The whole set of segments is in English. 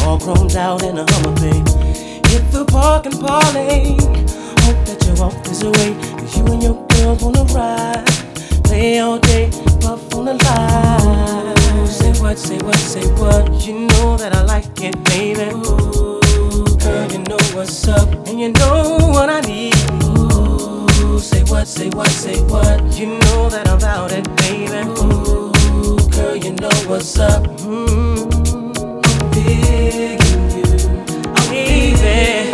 all chromed out in a Hummer, babe. Hit the park and parlay. Hope that you walk this away, 'cause you and your girls wanna ride. Play all day, puff on the line. Say what, say what, say what. You know that I like it, baby. Ooh, girl, you know what's up, and you know what I need. Ooh, say what, say what, say what. You know that I'm about it, baby. Ooh, girl, you know what's up. I'm big in you, I'm baby.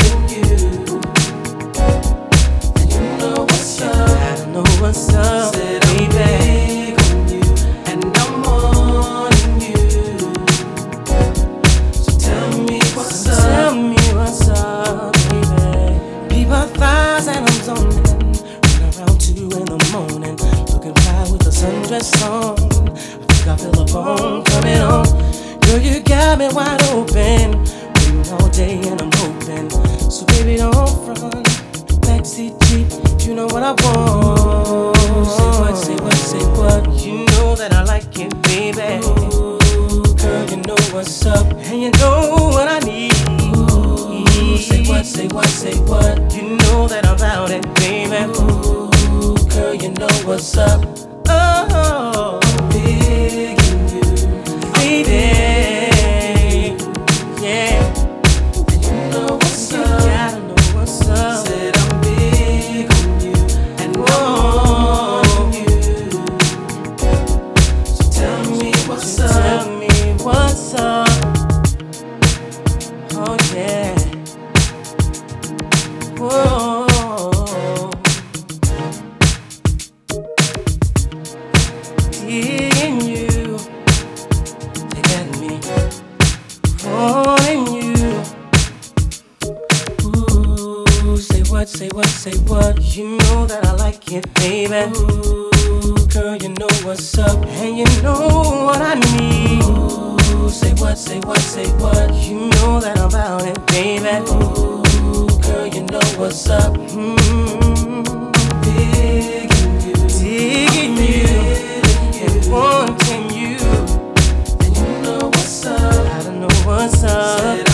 And you know what's up, I know what's up, baby. And I'm on you. So tell me what's up. Tell me what's up, baby. Be my thighs and I'm zoning. Run around 2 in the morning, looking fly with a sundress on. I think I feel a bone coming on. Girl, you got me wide open, waiting all day and I'm hoping. So baby, don't front, backseat Jeep, you know what I want. Say what, say what, say what. You know that I like it, baby. Ooh, girl, you know what's up, and you know what I need. Ooh, say what, say what, say what. You know that I'm about it, baby. Ooh, girl, you know what's up. Oh, big in you, baby. Yeah, and you know what's up. You gotta know what's up. Said I'm big on you, and I'm on you. So tell me what's up. Tell me what's up. Oh yeah. Whoa. Seeing you, they got me wanting you. Ooh, say what, say what, say what. You know that I like it, baby. Ooh, girl, you know what's up, and you know what I need. Ooh, say what, say what, say what. You know that I'm about it, baby. Ooh, girl, you know what's up. Big in you, digging you, and wanting you. And you know what's up, I don't know what's up.